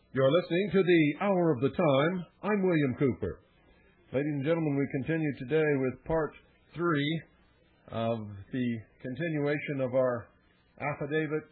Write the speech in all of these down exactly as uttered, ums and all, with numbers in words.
You're listening to the Hour of the Time. I'm William Cooper. Ladies and gentlemen, we continue today with part three of the continuation of our affidavit,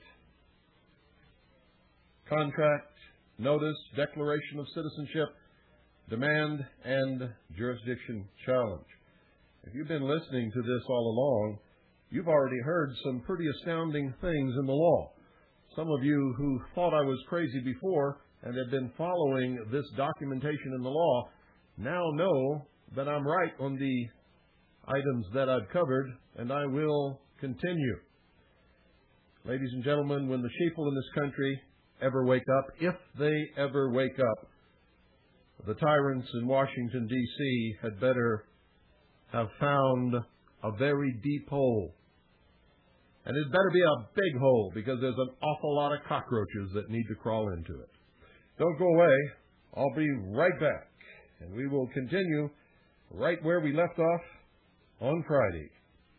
contract, notice, declaration of citizenship, demand, and jurisdiction challenge. If you've been listening to this all along, you've already heard some pretty astounding things in the law. Some of you who thought I was crazy before and have been following this documentation in the law now know that I'm right on the items that I've covered, and I will continue. Ladies and gentlemen, when the sheeple in this country ever wake up, if they ever wake up, the tyrants in Washington, D C had better have found a very deep hole. And it better be a big hole, because there's an awful lot of cockroaches that need to crawl into it. Don't go away. I'll be right back. And we will continue right where we left off on Friday.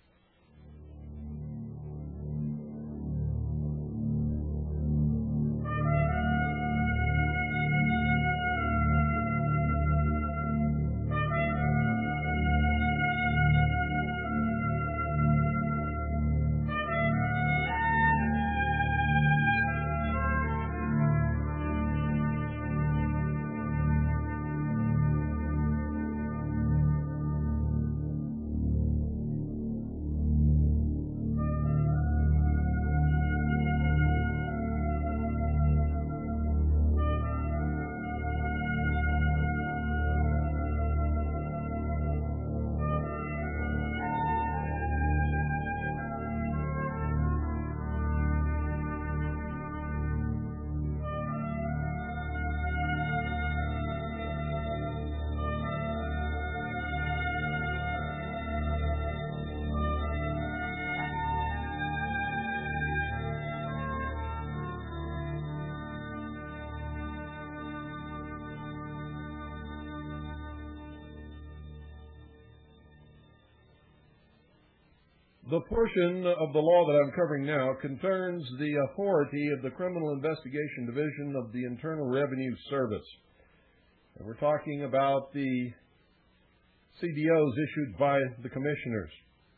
The portion of the law that I'm covering now concerns the authority of the Criminal Investigation Division of the Internal Revenue Service. And we're talking about the C D Os issued by the Commissioners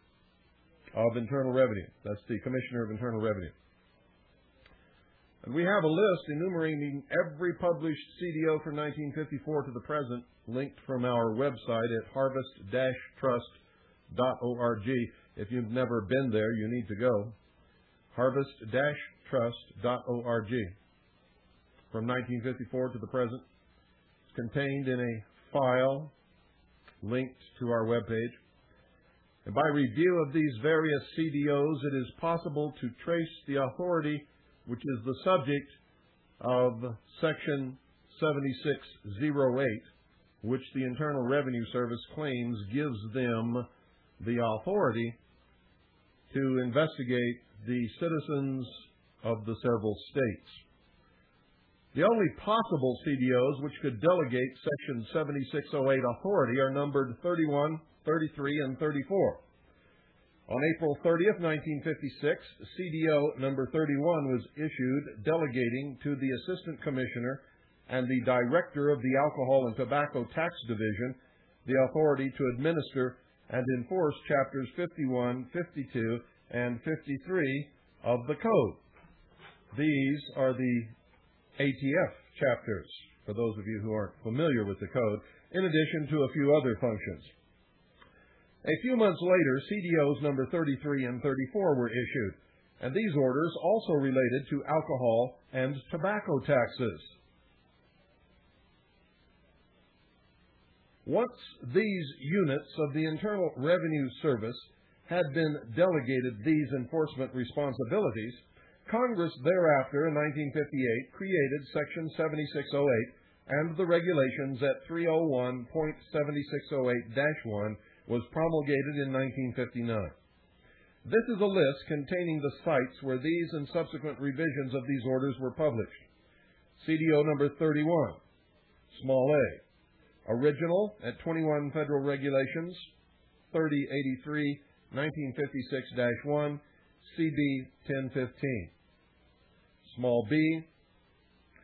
of Internal Revenue. That's the Commissioner of Internal Revenue. And we have a list enumerating every published C D O from nineteen fifty-four to the present, linked from our website at harvest dash trust dot org. If you've never been there, you need to go. harvest dash trust dot org. From nineteen fifty-four to the present. It's contained in a file linked to our webpage. And by review of these various C D Os, it is possible to trace the authority which is the subject of Section seventy-six oh eight, which the Internal Revenue Service claims gives them the authority to investigate the citizens of the several states. The only possible C D Os which could delegate Section seventy-six oh eight authority are numbered thirty-one, thirty-three, and thirty-four. On April thirtieth, nineteen fifty-six, C D O number thirty-one was issued delegating to the Assistant Commissioner and the Director of the Alcohol and Tobacco Tax Division the authority to administer and enforce Chapters fifty-one, fifty-two, and fifty-three of the Code. These are the A T F chapters, for those of you who aren't familiar with the Code, in addition to a few other functions. A few months later, C D Os number thirty-three and thirty-four were issued, and these orders also related to alcohol and tobacco taxes. Once these units of the Internal Revenue Service had been delegated these enforcement responsibilities, Congress thereafter, in nineteen fifty-eight, created Section seventy-six oh eight and the regulations at three oh one point seven six oh eight dash one was promulgated in nineteen fifty-nine. This is a list containing the sites where these and subsequent revisions of these orders were published. C D O number thirty-one, small a, original at twenty-one Federal Regulations, thirty eighty-three, nineteen fifty-six dash one, C B ten fifteen. Small b,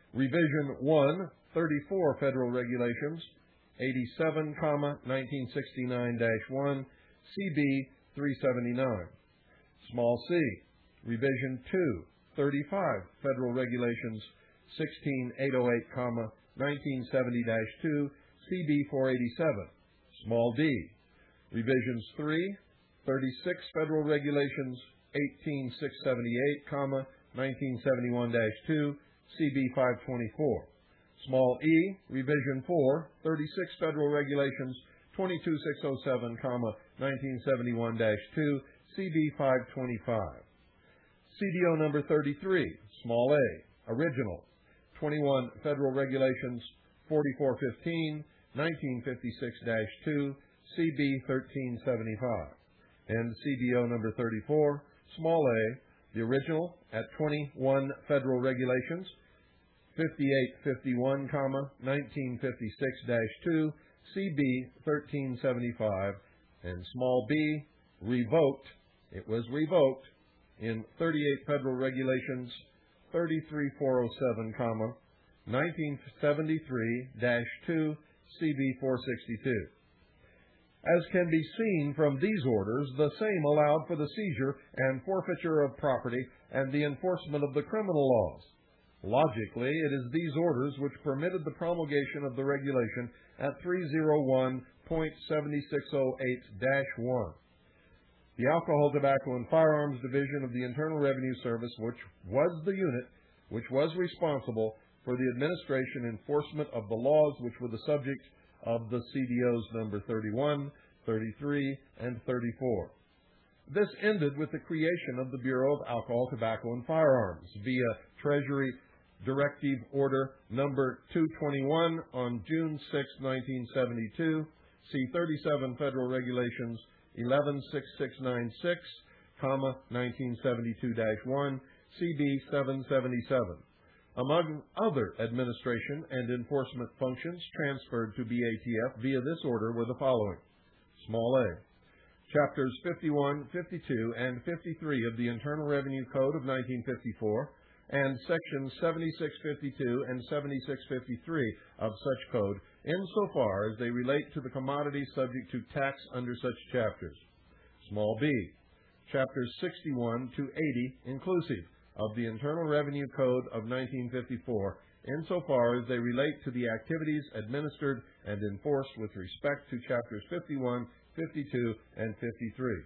Revision one, thirty-four Federal Regulations, eighty-seven, nineteen sixty-nine dash one, C B three seventy-nine. Small c, Revision two, thirty-five Federal Regulations, sixteen eight oh eight, nineteen seventy dash two, C B four eighty-seven. Small d, Revisions three, thirty-six Federal Regulations, eighteen six seventy-eight, nineteen seventy-one dash two, C B five twenty-four. Small e, Revision four, thirty-six Federal Regulations, twenty-two six oh seven, nineteen seventy-one dash two, C B five twenty-five. C D O number thirty-three, small a, original, twenty-one Federal Regulations, forty-four fifteen, nineteen fifty-six dash two, C B thirteen seventy-five. And C D O number thirty-four, small a, the original at twenty-one Federal Regulations, fifty-eight fifty-one, nineteen fifty-six dash two, C B thirteen seventy-five, and small b, revoked, it was revoked in thirty-eight Federal Regulations, thirty-three four oh seven, nineteen seventy-three dash two, C B four sixty-two. As can be seen from these orders, the same allowed for the seizure and forfeiture of property and the enforcement of the criminal laws. Logically, it is these orders which permitted the promulgation of the regulation at three oh one point seven six oh eight dash one. The Alcohol, Tobacco, and Firearms Division of the Internal Revenue Service, which was the unit which was responsible for the administration and enforcement of the laws which were the subject of the C D Os number thirty-one, thirty-three, and thirty-four. This ended with the creation of the Bureau of Alcohol, Tobacco, and Firearms via Treasury Directive Order number two twenty-one on June sixth, nineteen seventy-two, see thirty-seven Federal Regulations eleven six six nine six, nineteen seventy-two dash one, C B seven seventy-seven. Among other administration and enforcement functions transferred to B A T F via this order were the following. Small a, Chapters fifty-one, fifty-two, and fifty-three of the Internal Revenue Code of nineteen fifty-four and Sections seventy-six fifty-two and seventy-six fifty-three of such code insofar as they relate to the commodities subject to tax under such chapters. Small b, Chapters sixty-one to eighty inclusive of the Internal Revenue Code of nineteen fifty-four insofar as they relate to the activities administered and enforced with respect to Chapters fifty-one, fifty-two, and fifty-three.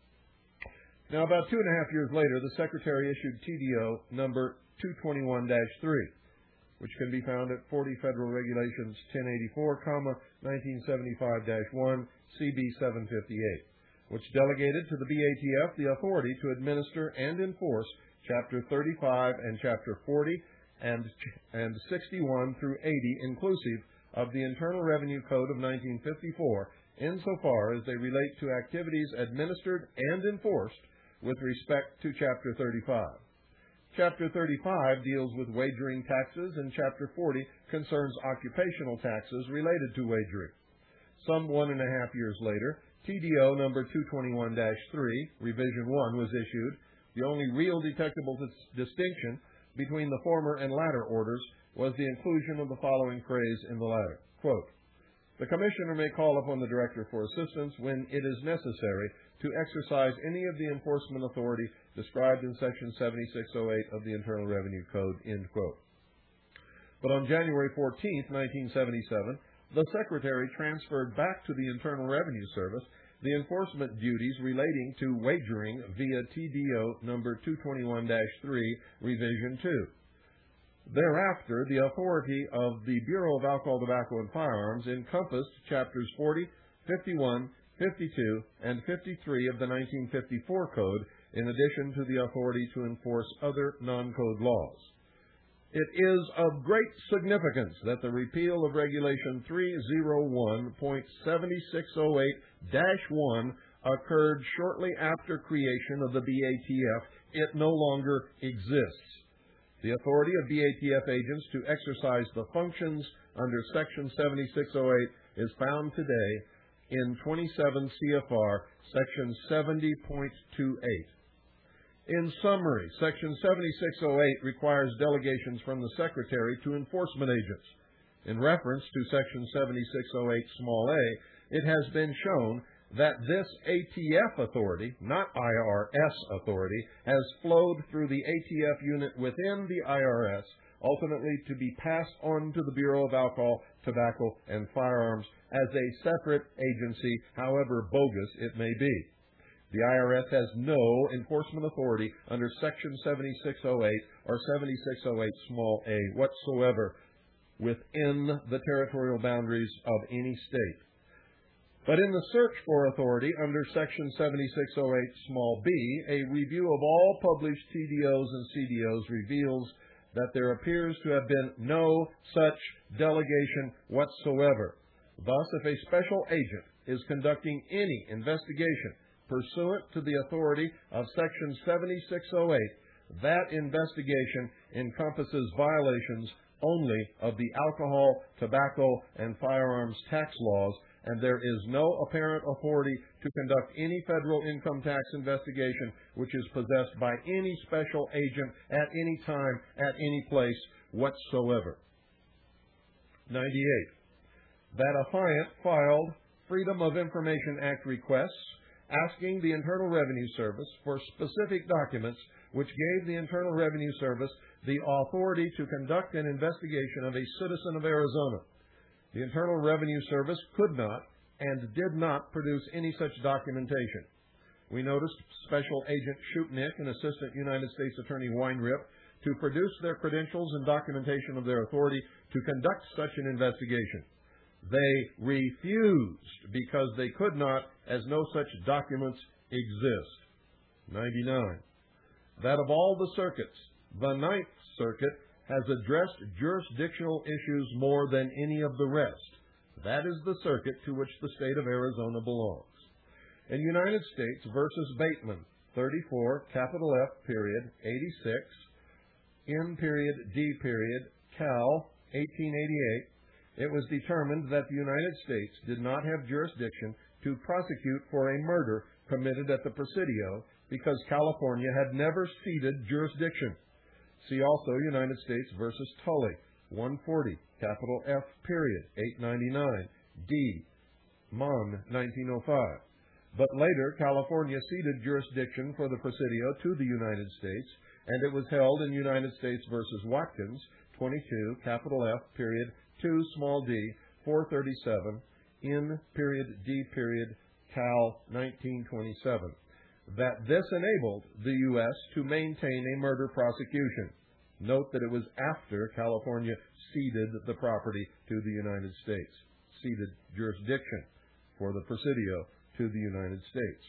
Now, about two and a half years later, the Secretary issued T D O number two twenty-one dash three, which can be found at forty Federal Regulations ten eighty-four, nineteen seventy-five dash one, C B seven fifty-eight, which delegated to the B A T F the authority to administer and enforce Chapter thirty-five and Chapter forty and, and sixty-one through eighty inclusive of the Internal Revenue Code of nineteen fifty-four insofar as they relate to activities administered and enforced with respect to Chapter thirty-five. Chapter thirty-five deals with wagering taxes, and Chapter forty concerns occupational taxes related to wagering. Some one and a half years later, T D O number two twenty-one dash three, Revision one, was issued. The only real detectable dis- distinction between the former and latter orders was the inclusion of the following phrase in the latter. Quote, the Commissioner may call upon the Director for assistance when it is necessary to exercise any of the enforcement authority described in Section seventy-six oh eight of the Internal Revenue Code, end quote. But on January fourteenth, nineteen seventy-seven, the Secretary transferred back to the Internal Revenue Service the enforcement duties relating to wagering via T D O number two twenty-one dash three, Revision two. Thereafter, the authority of the Bureau of Alcohol, Tobacco, and Firearms encompassed Chapters forty, fifty-one, fifty-two, and fifty-three of the nineteen fifty-four Code, in addition to the authority to enforce other non-code laws. It is of great significance that the repeal of Regulation three oh one point seven six oh eight dash one occurred shortly after creation of the B A T F. It no longer exists. The authority of B A T F agents to exercise the functions under Section seventy-six oh eight is found today in twenty-seven C F R Section seventy point two eight. In summary, Section seventy-six oh eight requires delegations from the Secretary to enforcement agents. In reference to Section seventy-six oh eight small a, it has been shown that this A T F authority, not I R S authority, has flowed through the A T F unit within the I R S, ultimately to be passed on to the Bureau of Alcohol, Tobacco, and Firearms as a separate agency, however bogus it may be. The I R S has no enforcement authority under Section seventy-six oh eight or seventy-six oh eight small a whatsoever within the territorial boundaries of any state. But in the search for authority under Section seventy-six oh eight small b, a review of all published T D Os and C D Os reveals that there appears to have been no such delegation whatsoever. Thus, if a special agent is conducting any investigation pursuant to the authority of Section seventy-six oh eight, that investigation encompasses violations only of the alcohol, tobacco, and firearms tax laws, and there is no apparent authority to conduct any federal income tax investigation which is possessed by any special agent at any time, at any place whatsoever. ninety-eight. That affiant filed Freedom of Information Act requests asking the Internal Revenue Service for specific documents which gave the Internal Revenue Service the authority to conduct an investigation of a citizen of Arizona. The Internal Revenue Service could not and did not produce any such documentation. We noticed Special Agent Shupnick and Assistant United States Attorney Weinrip to produce their credentials and documentation of their authority to conduct such an investigation. They refused because they could not, as no such documents exist. ninety-nine. That of all the circuits, the Ninth Circuit has addressed jurisdictional issues more than any of the rest. That is the circuit to which the state of Arizona belongs. In United States versus Bateman, thirty-four, capital F, period, eighty-six, in period, D period, Cal, eighteen eighty-eight, it was determined that the United States did not have jurisdiction to prosecute for a murder committed at the Presidio because California had never ceded jurisdiction. See also United States versus Tully, one forty, capital F, period, eight ninety-nine, D, Mon, nineteen oh five. But later, California ceded jurisdiction for the Presidio to the United States, and it was held in United States versus Watkins, twenty-two, capital F, period, two, small d, four thirty-seven, in period, D period, Cal, nineteen twenty-seven. That this enabled the U S to maintain a murder prosecution. Note that it was after California ceded the property to the United States, ceded jurisdiction for the Presidio to the United States.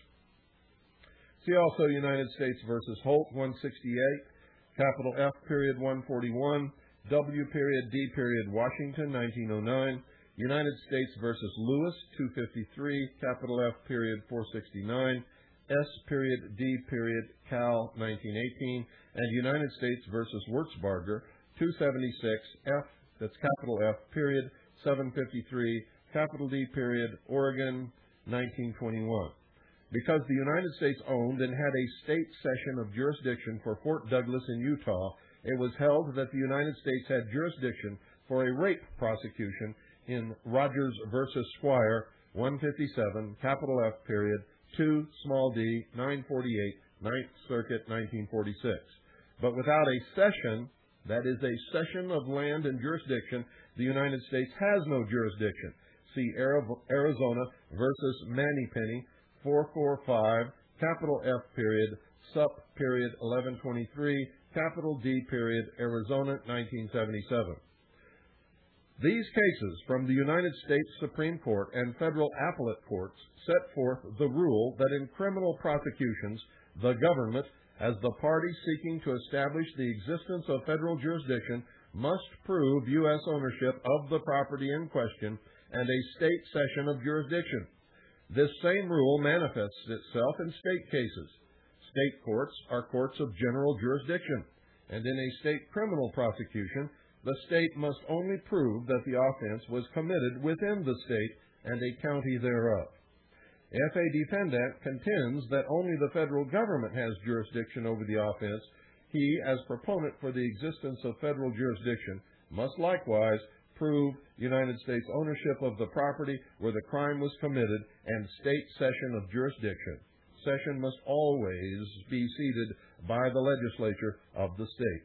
See also United States versus Holt, one sixty-eight, capital F period one forty-one, W period D period Washington, nineteen oh nine, United States versus Lewis, two fifty-three, capital F period four sixty-nine, S period D period Cal, nineteen eighteen, and United States versus Wurzbarger, two seventy-six, F, that's capital F period seven fifty-three, capital D period Oregon, nineteen twenty-one. Because the United States owned and had a state session of jurisdiction for Fort Douglas in Utah, it was held that the United States had jurisdiction for a rape prosecution in Rogers versus Squire, one fifty-seven, capital F period, two, small d, nine forty-eight, Ninth Circuit, nineteen forty-six. But without a session, that is a cession of land and jurisdiction, the United States has no jurisdiction. See Arizona versus Mannypenny, four forty-five, capital F period, sup period eleven twenty-three, capital D period, Arizona, nineteen seventy-seven. These cases from the United States Supreme Court and federal appellate courts set forth the rule that in criminal prosecutions, the government, as the party seeking to establish the existence of federal jurisdiction, must prove U S ownership of the property in question and a state cession of jurisdiction. This same rule manifests itself in state cases. State courts are courts of general jurisdiction, and in a state criminal prosecution, the state must only prove that the offense was committed within the state and a county thereof. If a defendant contends that only the federal government has jurisdiction over the offense, he, as proponent for the existence of federal jurisdiction, must likewise prove United States ownership of the property where the crime was committed and state cession of jurisdiction. Cession must always be ceded by the legislature of the state.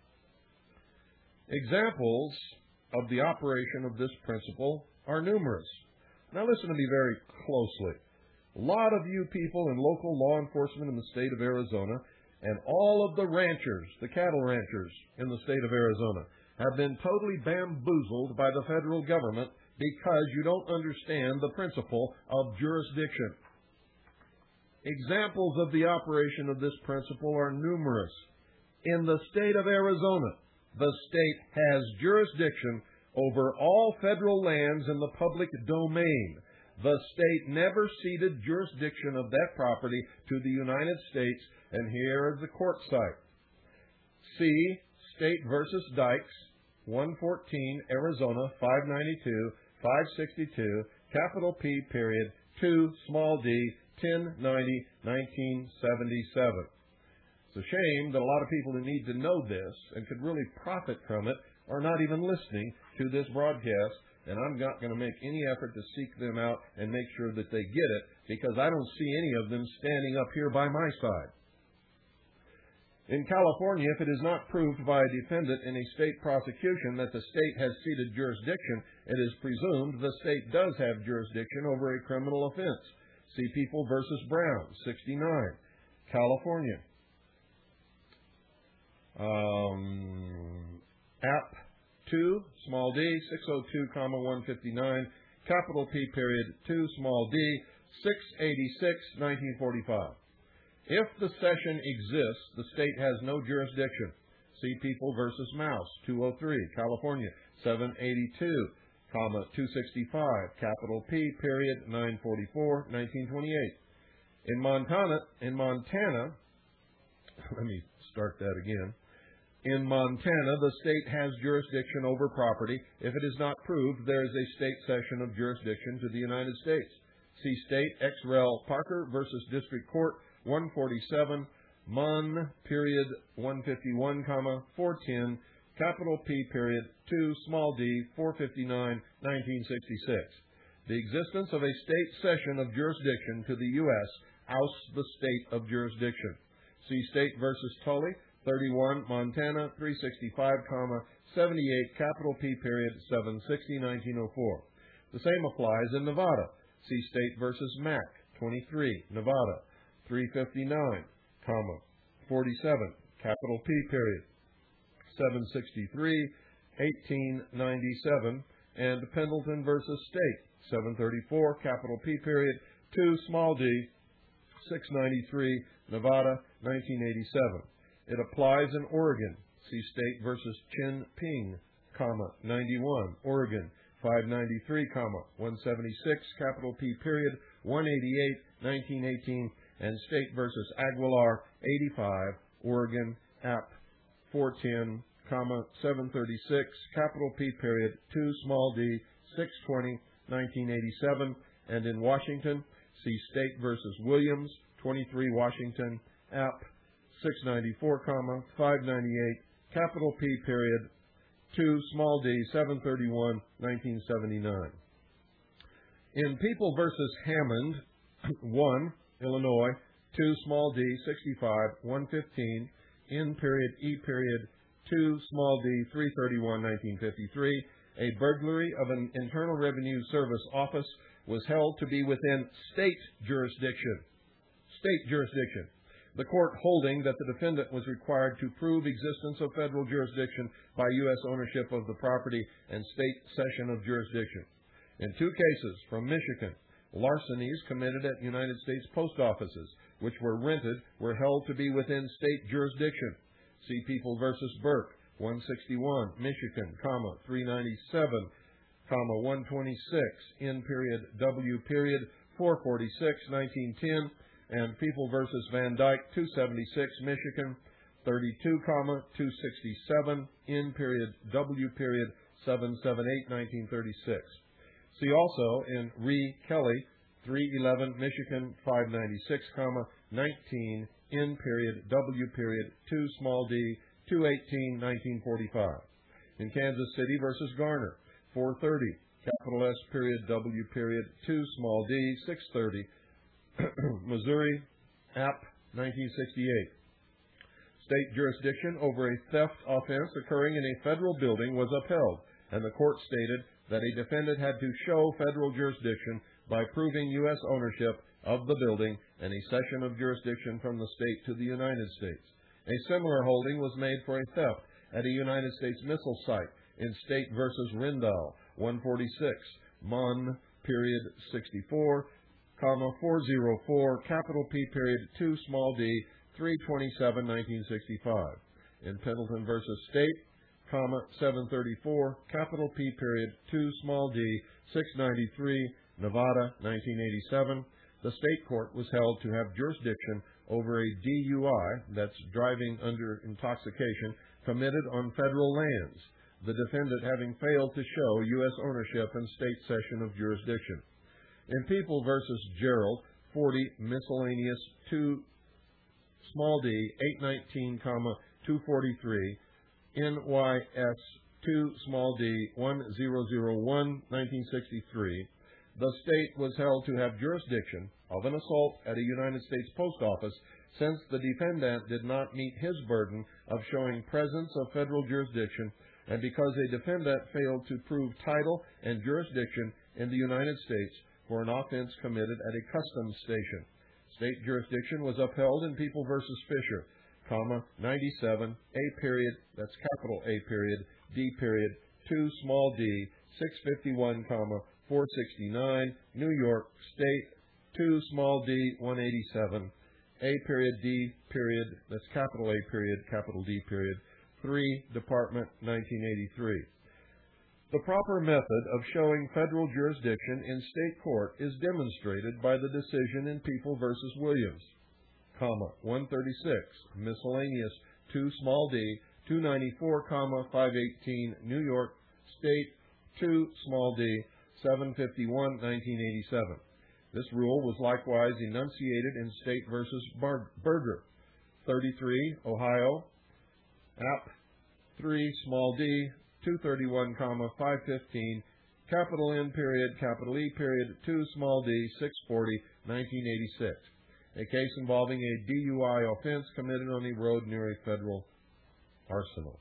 Examples of the operation of this principle are numerous. Now listen to me very closely. A lot of you people in local law enforcement in the state of Arizona and all of the ranchers, the cattle ranchers in the state of Arizona, have been totally bamboozled by the federal government because you don't understand the principle of jurisdiction. Examples of the operation of this principle are numerous. In the state of Arizona, the state has jurisdiction over all federal lands in the public domain. The state never ceded jurisdiction of that property to the United States, and here is the court site. See State versus Dykes, one fourteen, Arizona, five ninety-two, five sixty-two, capital P, period, two, small d, ten ninety, nineteen seventy-seven. It's a shame that a lot of people who need to know this and could really profit from it are not even listening to this broadcast, and I'm not going to make any effort to seek them out and make sure that they get it, because I don't see any of them standing up here by my side. In California, if it is not proved by a defendant in a state prosecution that the state has ceded jurisdiction, it is presumed the state does have jurisdiction over a criminal offense. See People versus Brown, sixty-nine, California. Um, App two, small d, six oh two, one fifty-nine, capital P, period, two, small d, six eighty-six, nineteen forty-five. If the cession exists, the state has no jurisdiction. See People versus Mouse, two oh three, California, seven eighty-two, two sixty-five, capital P, period, nine forty-four, nineteen twenty-eight. In Montana, in Montana, let me start that again. In Montana, the state has jurisdiction over property. If it is not proved, there is a state cession of jurisdiction to the United States. See State Ex Rel. Parker versus District Court, one forty-seven, Mon, period, one fifty-one, four ten, capital P, period, two, small d, four fifty-nine, nineteen sixty-six. The existence of a state cession of jurisdiction to the U S ousts the state of jurisdiction. See State versus Tully, thirty-one, Montana, three sixty-five, seventy-eight, capital P, period, seven sixty, nineteen oh four. The same applies in Nevada. See State versus Mack, twenty-three, Nevada, three fifty-nine, forty-seven, capital P, period, seven sixty-three, eighteen ninety-seven, and Pendleton versus State, seven thirty-four, capital P, period, two, small d, six ninety-three, Nevada, nineteen eighty-seven. It applies in Oregon. See State versus Chin Ping, ninety-one, Oregon, five ninety-three, one seventy-six, capital P, period, one eighty-eight, nineteen eighteen, and State versus Aguilar, eighty-five, Oregon, App four ten, seven thirty-six, capital P, period, two, small d, six twenty, nineteen eighty-seven, and in Washington, see State versus Williams, twenty-three, Washington, App six ninety-four, five ninety-eight, capital P, period, two, small d, seven thirty-one, nineteen seventy-nine. In People versus Hammond, one, Illinois, two, small d, sixty-five, one fifteen, in period, e period, two, small d, three thirty-one, nineteen fifty-three, a burglary of an Internal Revenue Service office was held to be within state jurisdiction. State jurisdiction. The court holding that the defendant was required to prove existence of federal jurisdiction by U S ownership of the property and state cession of jurisdiction. In two cases from Michigan, larcenies committed at United States post offices, which were rented, were held to be within state jurisdiction. See People versus Burke, one sixty-one, Michigan, three ninety-seven, one twenty-six, in period, W period, four forty-six, nineteen ten, and People versus Van Dyke, two seventy-six, Michigan, thirty-two, two sixty-seven, in period, W period, seven seventy-eight, nineteen thirty-six. See also in Ree Kelly, three eleven Michigan five ninety-six, nineteen N period W period two small d two eighteen nineteen forty-five. In Kansas City versus Garner, four thirty capital S period W period two small d six thirty. Missouri App nineteen sixty-eight. State jurisdiction over a theft offense occurring in a federal building was upheld, and the court stated that a defendant had to show federal jurisdiction by proving U S ownership of the building and a cession of jurisdiction from the state to the United States. A similar holding was made for a theft at a United States missile site in State versus Rindall, one forty-six, Mon period sixty-four, comma four oh four, capital P period two small d, three twenty-seven nineteen sixty-five. In Pendleton versus State, comma seven thirty-four, capital P period two small d, six ninety-three, Nevada nineteen eighty-seven. The state court was held to have jurisdiction over a D U I, that's driving under intoxication, committed on federal lands, the defendant having failed to show U S ownership and state cession of jurisdiction. In People versus Gerald, forty miscellaneous two small d eight nineteen, two forty-three, N Y S two small d one thousand one, nineteen sixty-three, the state was held to have jurisdiction of an assault at a United States post office since the defendant did not meet his burden of showing presence of federal jurisdiction and because a defendant failed to prove title and jurisdiction in the United States for an offense committed at a customs station. State jurisdiction was upheld in People versus Fisher, comma, ninety-seven, A period, that's capital A period, D period, two small d, six fifty-one, comma, four sixty-nine, New York State, two small d, one eighty-seven, A period, D period, that's capital A period, capital D period, three, Department, nineteen eighty-three. The proper method of showing federal jurisdiction in state court is demonstrated by the decision in People versus Williams, comma, one thirty-six, miscellaneous, two small d, two ninety-four, comma, five eighteen, New York State, two small d, seven fifty-one, nineteen eighty-seven. This rule was likewise enunciated in State versus Berger, thirty-three, Ohio, App three, small d, two thirty-one, comma, five fifteen, capital N period, capital E period, two small d, six forty, nineteen eighty-six. A case involving a D U I offense committed on a road near a federal arsenal.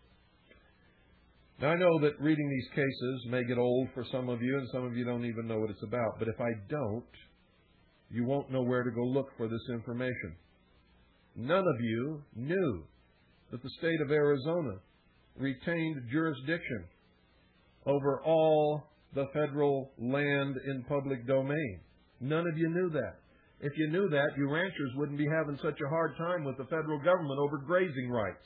Now, I know that reading these cases may get old for some of you, and some of you don't even know what it's about. But if I don't, you won't know where to go look for this information. None of you knew that the state of Arizona retained jurisdiction over all the federal land in public domain. None of you knew that. If you knew that, you ranchers wouldn't be having such a hard time with the federal government over grazing rights,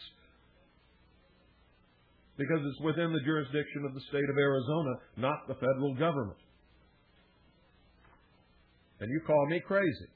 because it's within the jurisdiction of the state of Arizona, not the federal government. And you call me crazy.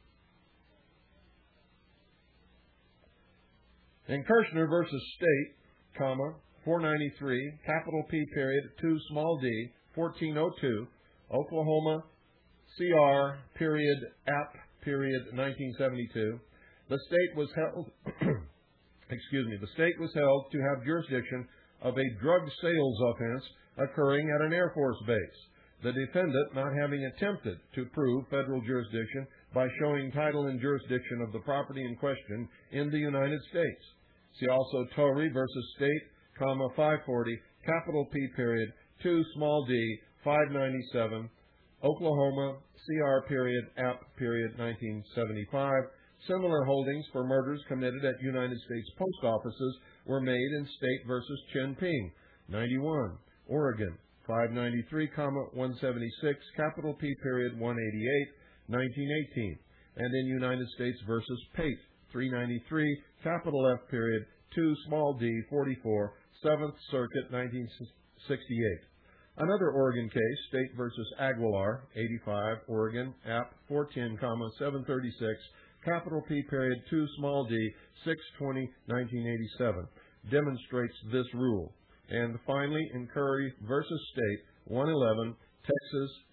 In Kirshner versus State, comma, four ninety-three, capital P period, two small d, fourteen oh two, Oklahoma, C R period, App period, nineteen seventy-two, the state was held, excuse me, the state was held to have jurisdiction of a drug sales offense occurring at an Air Force base, the defendant not having attempted to prove federal jurisdiction by showing title and jurisdiction of the property in question in the United States. See also Torrey versus State, comma, five forty, capital P period, two small d, five ninety-seven, Oklahoma, C R period, App period, nineteen seventy-five. Similar holdings for murders committed at United States post offices were made in State versus Chenping, ninety-one, Oregon, five ninety-three, one seventy-six, capital P period, one eighty-eight, nineteen eighteen, and in United States versus Pate, three ninety-three, capital F period, two small d, forty-four, seventh Circuit, nineteen sixty-eight. Another Oregon case, State versus Aguilar, eighty-five, Oregon, App four ten, seven thirty-six, capital P period, two small d, six twenty, nineteen eighty-seven, demonstrates this rule. And finally, in Curry versus State, one eleven, Texas,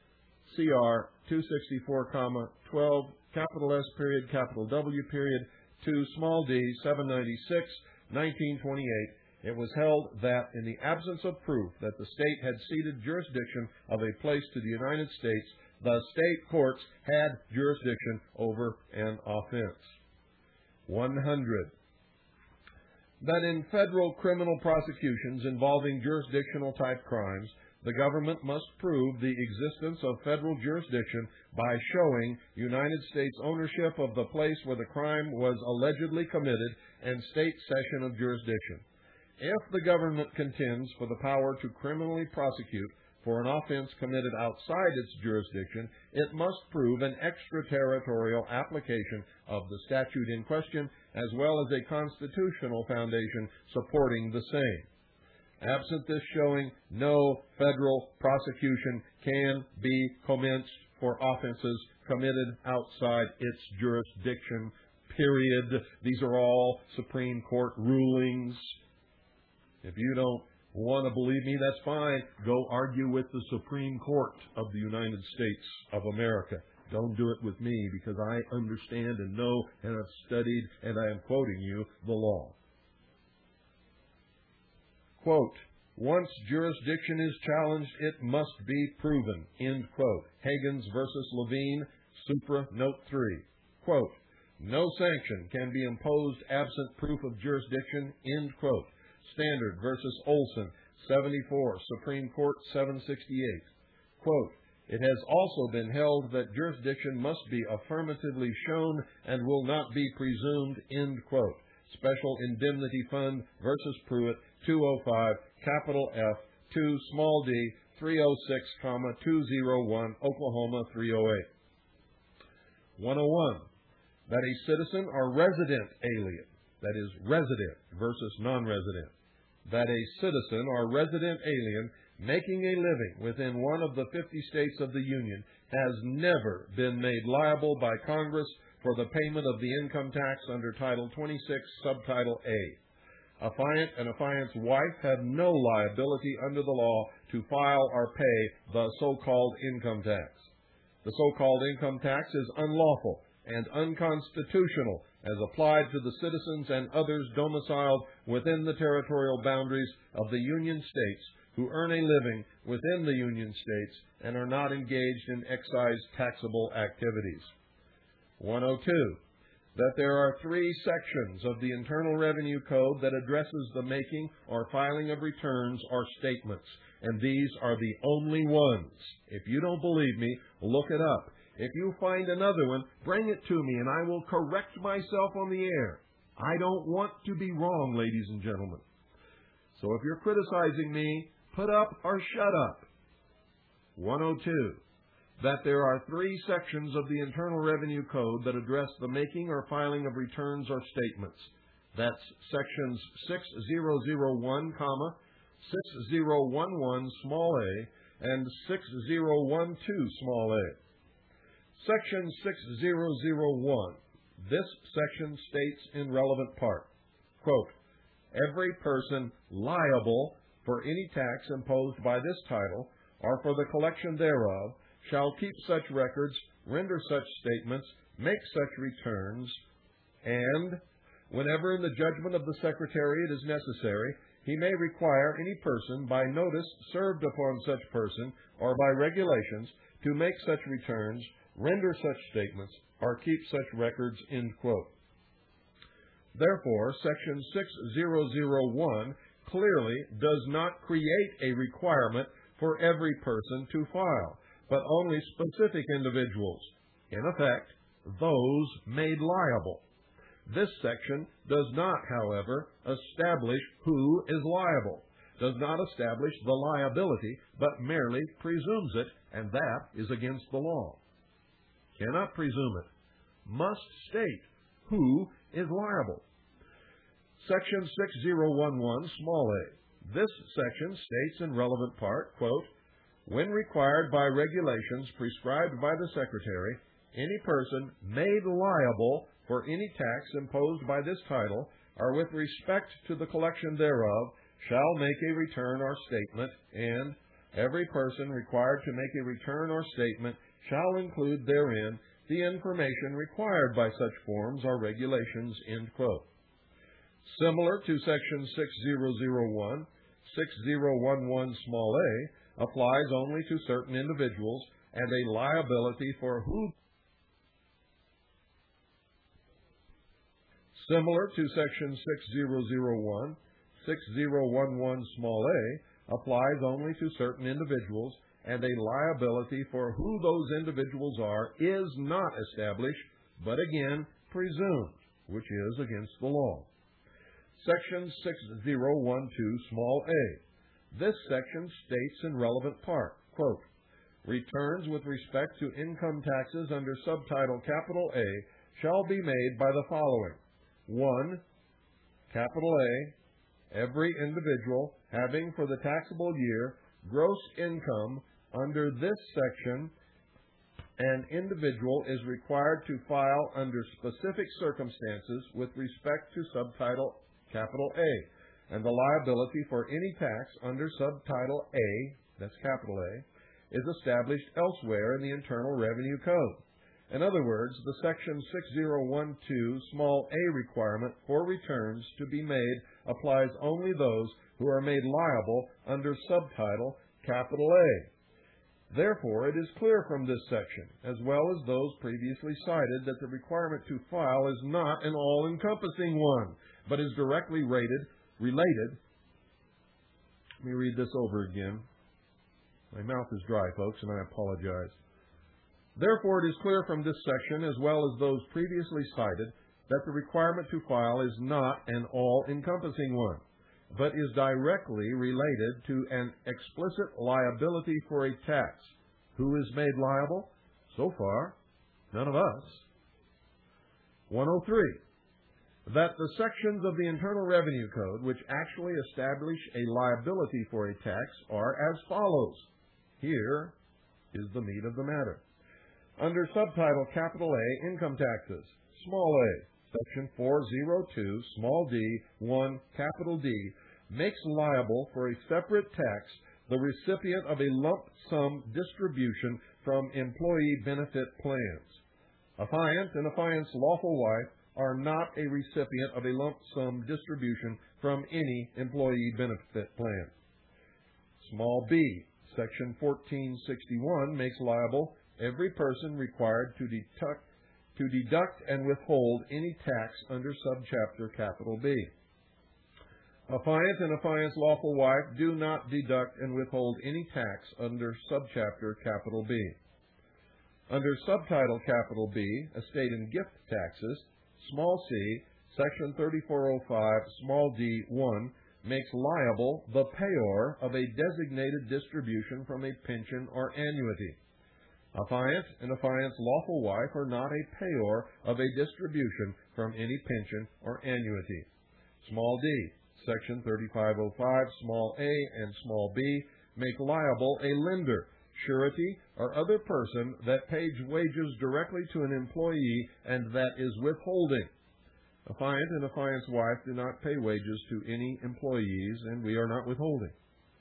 C R two sixty-four, twelve, capital S period, capital W period, two, small d, seven ninety-six, nineteen twenty-eight, it was held that in the absence of proof that the state had ceded jurisdiction of a place to the United States, the state courts had jurisdiction over an offense. one hundred. That in federal criminal prosecutions involving jurisdictional type crimes, the government must prove the existence of federal jurisdiction by showing United States ownership of the place where the crime was allegedly committed and state cession of jurisdiction. If the government contends for the power to criminally prosecute for an offense committed outside its jurisdiction, it must prove an extraterritorial application of the statute in question, as well as a constitutional foundation supporting the same. Absent this showing, no federal prosecution can be commenced for offenses committed outside its jurisdiction, period. These are all Supreme Court rulings. If you don't want to believe me, that's fine. Go argue with the Supreme Court of the United States of America. Don't do it with me, because I understand and know and have studied, and I am quoting you the law. Quote, once jurisdiction is challenged, it must be proven. End quote. Hagens versus Levine, Supra, Note three. Quote, no sanction can be imposed absent proof of jurisdiction. End quote. Standard versus Olson, seventy-four, Supreme Court, seven sixty-eight. Quote, it has also been held that jurisdiction must be affirmatively shown and will not be presumed. End quote. Special Indemnity Fund versus Pruitt, two oh five, capital F, two, small d, three oh six, two oh one, Oklahoma, three oh eight. one oh one. That a citizen or resident alien, that is resident versus non-resident, that a citizen or resident alien making a living within one of the fifty states of the Union has never been made liable by Congress for the payment of the income tax under Title twenty-six, Subtitle A. Affiant and affiant's wife have no liability under the law to file or pay the so-called income tax. The so-called income tax is unlawful and unconstitutional as applied to the citizens and others domiciled within the territorial boundaries of the Union states who earn a living within the Union states and are not engaged in excise taxable activities. one oh two. That there are three sections of the Internal Revenue Code that addresses the making or filing of returns or statements, and these are the only ones. If you don't believe me, look it up. If you find another one, bring it to me, and I will correct myself on the air. I don't want to be wrong, ladies and gentlemen. So if you're criticizing me, put up or shut up. one oh two. That there are three sections of the Internal Revenue Code that address the making or filing of returns or statements. That's sections six thousand one, six thousand eleven, small a, and six thousand twelve, small a. Section six thousand one. This section states in relevant part, quote, every person liable for any tax imposed by this title or for the collection thereof shall keep such records, render such statements, make such returns, and, whenever in the judgment of the Secretary it is necessary, he may require any person by notice served upon such person or by regulations to make such returns, render such statements, or keep such records, end quote. Therefore, Section six thousand one clearly does not create a requirement for every person to file, but only specific individuals, in effect, those made liable. This section does not, however, establish who is liable, does not establish the liability, but merely presumes it, and that is against the law. Cannot presume it. Must state who is liable. Section six thousand eleven, small a. This section states in relevant part, quote, when required by regulations prescribed by the Secretary, any person made liable for any tax imposed by this title, or with respect to the collection thereof, shall make a return or statement, and, Every person required to make a return or statement shall include therein the information required by such forms or regulations, end quote. Similar to Section six thousand one, six thousand eleven small a applies only to certain individuals, and a liability for who Similar to Section six thousand one, six thousand eleven small a applies only to certain individuals, and a liability for who those individuals are is not established, but again presumed, which is against the law. Section six thousand twelve small a. This section states in relevant part, quote, returns with respect to income taxes under subtitle capital A shall be made by the following. One, capital A, every individual having for the taxable year gross income under this section, an individual is required to file under specific circumstances with respect to subtitle capital A, and the liability for any tax under subtitle A, that's capital A, is established elsewhere in the Internal Revenue Code. In other words, the Section six thousand twelve small a requirement for returns to be made applies only those who are made liable under subtitle capital A. Therefore, it is clear from this section, as well as those previously cited, that the requirement to file is not an all-encompassing one, but is directly rated, related. Let me read this over again. My mouth is dry, folks, and I apologize. Therefore, it is clear from this section, as well as those previously cited, that the requirement to file is not an all-encompassing one, but is directly related to an explicit liability for a tax. Who is made liable? So far, none of us. one oh three. That the sections of the Internal Revenue Code which actually establish a liability for a tax are as follows. Here is the meat of the matter. Under subtitle capital A, income taxes, small a, section four oh two, small d, one, capital D, makes liable for a separate tax the recipient of a lump sum distribution from employee benefit plans. Affiant and affiant's lawful wife are not a recipient of a lump sum distribution from any employee benefit plan. Small b, section fourteen sixty-one makes liable every person required to deduct, to deduct and withhold any tax under subchapter capital B. Affiant and affiant's lawful wife do not deduct and withhold any tax under subchapter capital B. Under subtitle capital B, estate and gift taxes, small c, section thirty-four oh five, small d, one, makes liable the payor of a designated distribution from a pension or annuity. Affiant and affiant's lawful wife are not a payor of a distribution from any pension or annuity. Small d, section thirty-five oh five, small a and small b, make liable a lender, surety, or other person that pays wages directly to an employee and that is withholding. Affiant and affiant's wife do not pay wages to any employees, and we are not withholding.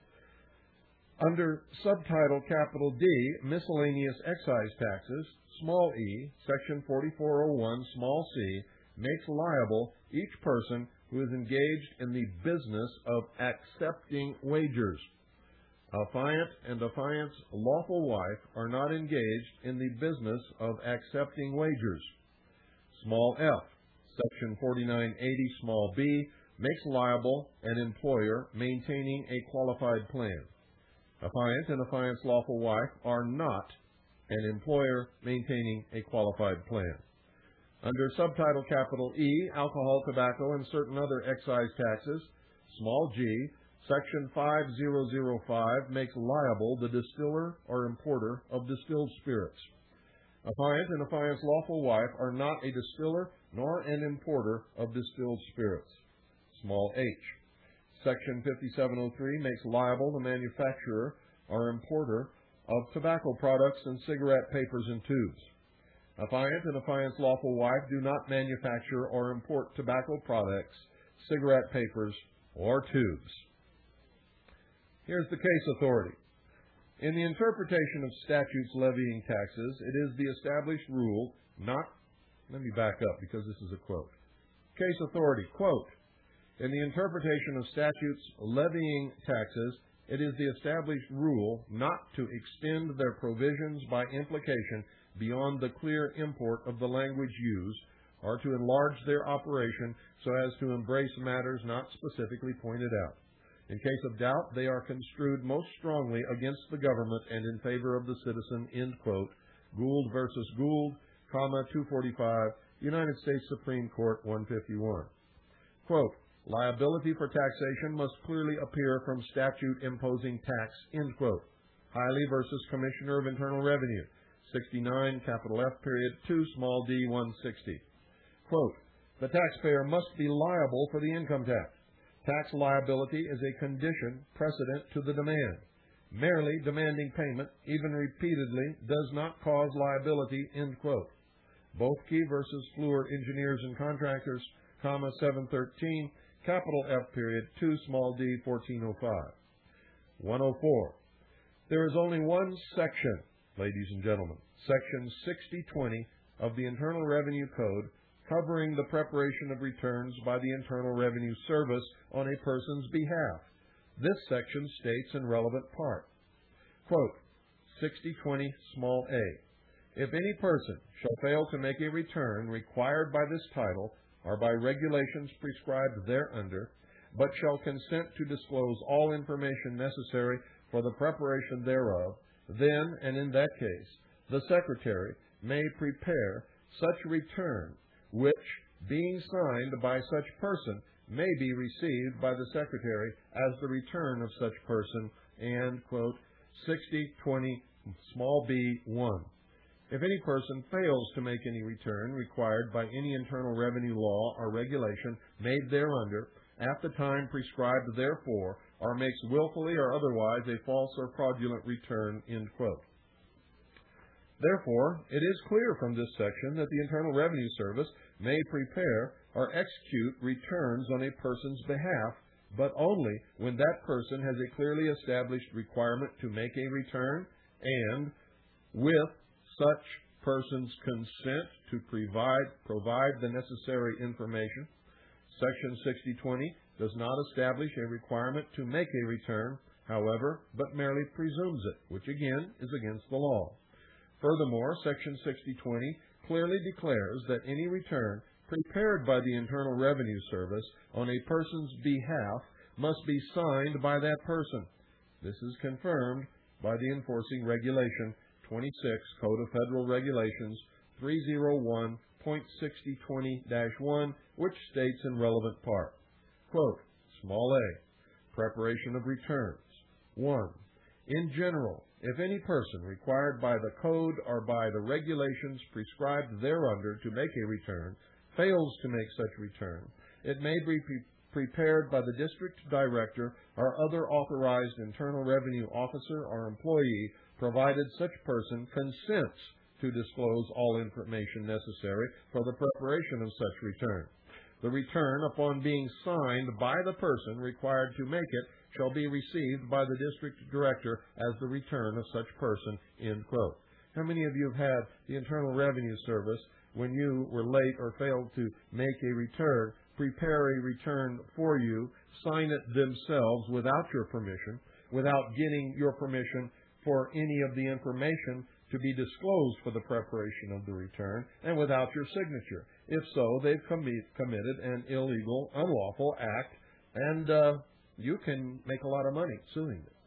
Under subtitle capital D, miscellaneous excise taxes, small e, section forty-four oh one, small c, makes liable each person who is engaged in the business of accepting wagers. Affiant and affiant's lawful wife are not engaged in the business of accepting wagers. Small f, section forty-nine eighty, small b, makes liable an employer maintaining a qualified plan. Affiant and affiant's lawful wife are not an employer maintaining a qualified plan. Under subtitle capital E, alcohol, tobacco, and certain other excise taxes, small g, section five thousand five makes liable the distiller or importer of distilled spirits. Affiant and affiant's lawful wife are not a distiller nor an importer of distilled spirits. Small h. Section fifty-seven oh three makes liable the manufacturer or importer of tobacco products and cigarette papers and tubes. Affiant and affiant's lawful wife do not manufacture or import tobacco products, cigarette papers, or tubes. Here's the case authority. In the interpretation of statutes levying taxes, it is the established rule not, let me back up because this is a quote. Case authority, quote, in the interpretation of statutes levying taxes, it is the established rule not to extend their provisions by implication beyond the clear import of the language used, or to enlarge their operation so as to embrace matters not specifically pointed out. In case of doubt, they are construed most strongly against the government and in favor of the citizen, end quote. Gould versus Gould, comma, two forty-five, United States Supreme Court, one fifty-one. Quote, liability for taxation must clearly appear from statute imposing tax, end quote. Hiley versus Commissioner of Internal Revenue, sixty-nine, capital F period, two, small d, one sixty. Quote, the taxpayer must be liable for the income tax. Tax liability is a condition precedent to the demand. Merely demanding payment, even repeatedly, does not cause liability, end quote. Bothke versus Fluor Engineers and Contractors, comma, seven thirteen, capital F period, two, small d, fourteen oh five. one oh four. There is only one section, ladies and gentlemen, section sixty twenty of the Internal Revenue Code, covering the preparation of returns by the Internal Revenue Service on a person's behalf. This section states in relevant part, quote, sixty twenty, small a. If any person shall fail to make a return required by this title or by regulations prescribed thereunder, but shall consent to disclose all information necessary for the preparation thereof, then, and in that case, the Secretary may prepare such return, which, being signed by such person, may be received by the Secretary as the return of such person, and, quote, sixty twenty, small b, one. If any person fails to make any return required by any Internal Revenue law or regulation made thereunder, at the time prescribed therefor, or makes willfully or otherwise a false or fraudulent return, end quote. Therefore, it is clear from this section that the Internal Revenue Service may prepare or execute returns on a person's behalf, but only when that person has a clearly established requirement to make a return and, with such person's consent, to provide, provide the necessary information. Section sixty twenty does not establish a requirement to make a return, however, but merely presumes it, which again is against the law. Furthermore, Section sixty twenty clearly declares that any return prepared by the Internal Revenue Service on a person's behalf must be signed by that person. This is confirmed by the enforcing regulation twenty-six, Code of Federal Regulations three oh one point sixty twenty dash one, which states in relevant part, quote, small a, preparation of returns. one. In general, if any person required by the Code or by the regulations prescribed thereunder to make a return fails to make such return, it may be pre prepared by the District Director or other authorized Internal Revenue officer or employee, provided such person consents to disclose all information necessary for the preparation of such return. The return, upon being signed by the person required to make it, shall be received by the District Director as the return of such person, end quote. How many of you have had the Internal Revenue Service, when you were late or failed to make a return, prepare a return for you, sign it themselves without your permission, without getting your permission for any of the information to be disclosed for the preparation of the return, and without your signature? If so, they've commi committed an illegal, unlawful act, and uh, you can make a lot of money suing them.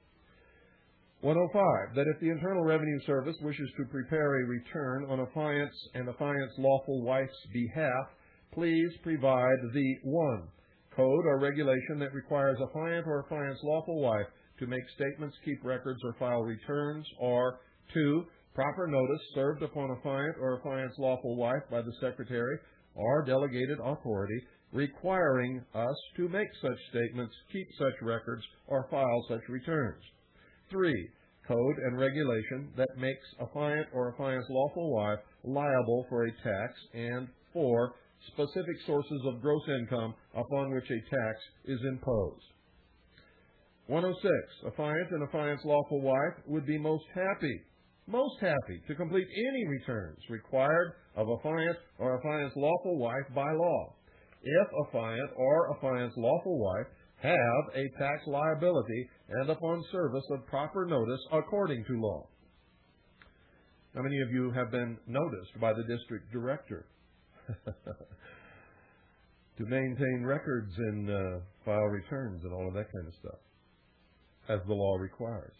one oh five, that if the Internal Revenue Service wishes to prepare a return on affiant's and affiant's lawful wife's behalf, please provide the one. Code or regulation that requires affiant or affiant's lawful wife to make statements, keep records, or file returns, or two. Proper notice served upon affiant or affiant's lawful wife by the Secretary or delegated authority requiring us to make such statements, keep such records, or file such returns. Three, code and regulation that makes affiant or affiant's lawful wife liable for a tax. And four, specific sources of gross income upon which a tax is imposed. one oh six. Affiant and affiant's lawful wife would be most happy, most happy to complete any returns required of affiant or affiant's lawful wife by law, if affiant or affiant's lawful wife have a tax liability and upon service of proper notice according to law. How many of you have been noticed by the district director to maintain records and uh, file returns and all of that kind of stuff, as the law requires?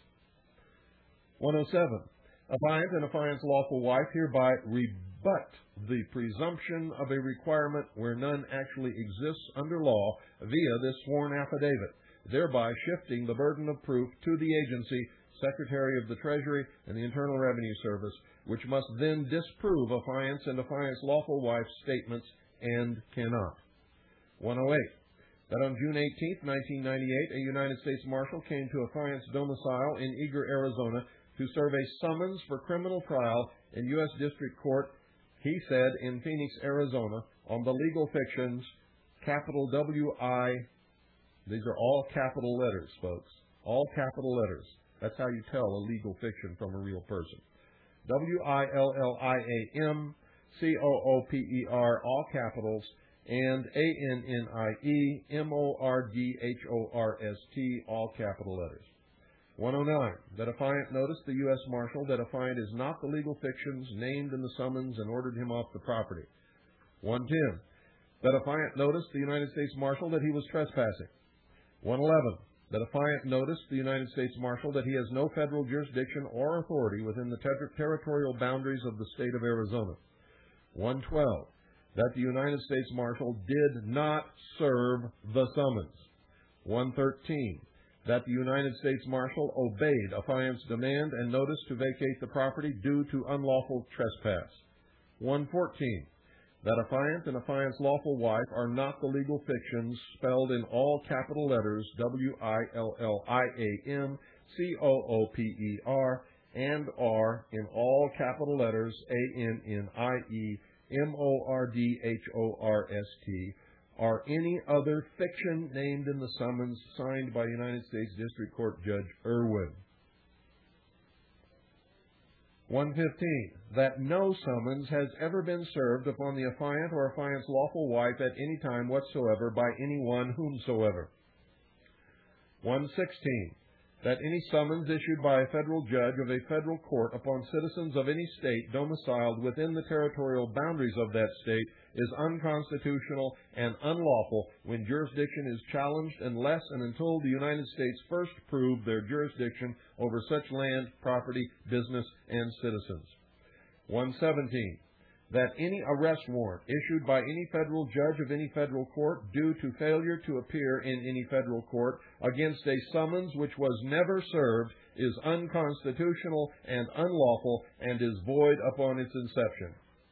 one oh seven. Affiant and affiant's lawful wife hereby rebut the presumption of a requirement where none actually exists under law via this sworn affidavit, thereby shifting the burden of proof to the agency, Secretary of the Treasury, and the Internal Revenue Service, which must then disprove affiant's and affiant's lawful wife's statements and cannot. one oh eight. That on June eighteenth, nineteen ninety-eight, a United States Marshal came to affiant's domicile in Eager, Arizona, to serve a summons for criminal trial in U S District Court, he said, in Phoenix, Arizona, on the legal fictions, capital W I, these are all capital letters, folks, all capital letters. That's how you tell a legal fiction from a real person. W I L L I A M, C O O P E R, all capitals, and A N N I E M O R D H O R S T, all capital letters. one oh nine. That affiant noticed the U S Marshal that affiant is not the legal fictions named in the summons and ordered him off the property. one ten. That affiant noticed the United States Marshal that he was trespassing. one eleven. That affiant noticed the United States Marshal that he has no federal jurisdiction or authority within the ter- territorial boundaries of the state of Arizona. one twelve. That the United States Marshal did not serve the summons. one thirteen. That the United States Marshal obeyed affiant's demand and notice to vacate the property due to unlawful trespass. one fourteen. That affiant and affiant's lawful wife are not the legal fictions spelled in all capital letters W I L L I A M C O O P E R and are in all capital letters A N N I E M O R D H O R S T, or any other fiction named in the summons signed by United States District Court Judge Irwin. one fifteen. That no summons has ever been served upon the affiant or affiant's lawful wife at any time whatsoever by anyone whomsoever. one sixteen. That any summons issued by a federal judge of a federal court upon citizens of any state domiciled within the territorial boundaries of that state is unconstitutional and unlawful when jurisdiction is challenged unless and until the United States first prove their jurisdiction over such land, property, business, and citizens. one seventeen. That any arrest warrant issued by any federal judge of any federal court due to failure to appear in any federal court against a summons which was never served is unconstitutional and unlawful and is void upon its inception.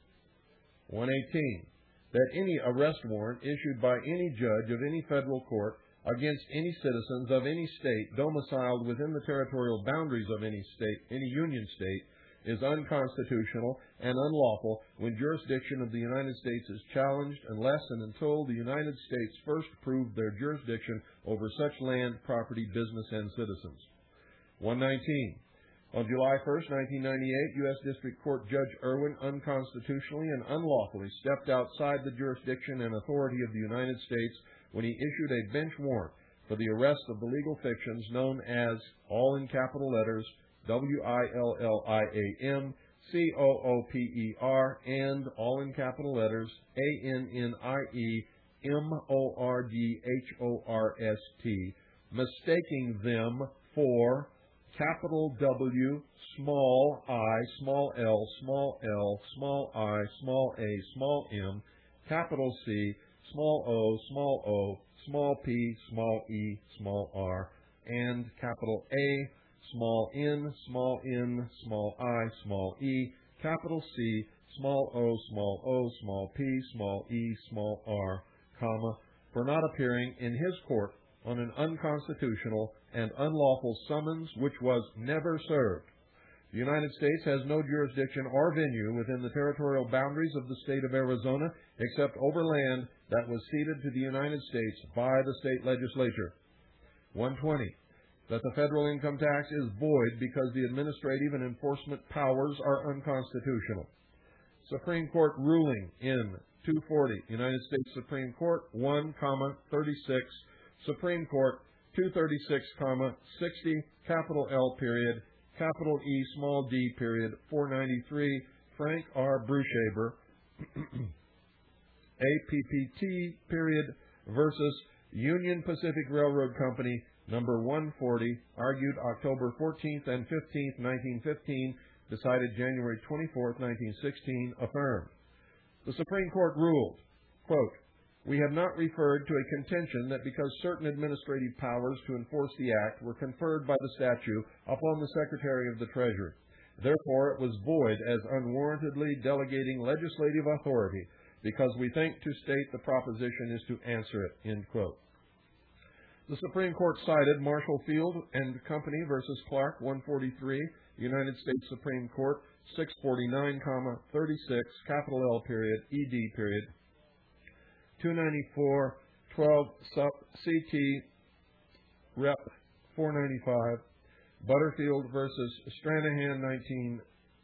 one eighteen. That any arrest warrant issued by any judge of any federal court against any citizens of any state domiciled within the territorial boundaries of any state, any union state, is unconstitutional and unlawful when jurisdiction of the United States is challenged unless and until the United States first prove their jurisdiction over such land, property, business, and citizens. one nineteen. On July first, nineteen ninety-eight, U S District Court Judge Irwin unconstitutionally and unlawfully stepped outside the jurisdiction and authority of the United States when he issued a bench warrant for the arrest of the legal fictions known as, all in capital letters, W I L L I A M C O O P E R and, all in capital letters, A N N I E M O R D H O R S T, mistaking them for capital W, small I, small l, small l, small I, small a, small m, capital C, small o, small o, small p, small e, small r, and capital A, small n, small n, small I, small e, capital C, small o, small o, small p, small e, small r, comma, for not appearing in his court on an unconstitutional and unlawful summons which was never served. The United States has no jurisdiction or venue within the territorial boundaries of the state of Arizona except over land that was ceded to the United States by the state legislature. one twenty. that the federal income tax is void because the administrative and enforcement powers are unconstitutional. Supreme Court ruling in two forty, United States Supreme Court one, thirty-six, Supreme Court two thirty-six, sixty, capital L period, capital E, small d period, four ninety-three, Frank R. Brushaber, A P P T period, versus Union Pacific Railroad Company, number one forty, argued October fourteenth and fifteenth, nineteen fifteen, decided January twenty-fourth, nineteen sixteen, affirmed. The Supreme Court ruled, quote, "We have not referred to a contention that because certain administrative powers to enforce the Act were conferred by the statute upon the Secretary of the Treasury. Therefore, it was void as unwarrantedly delegating legislative authority because we think to state the proposition is to answer it," end quote. The Supreme Court cited Marshall Field and Company versus Clark, one forty-three, United States Supreme Court, six forty-nine, thirty-six, capital L period, E D period, two ninety-four, twelve, sub, C T, Rep, four ninety-five, Butterfield versus Stranahan, nineteen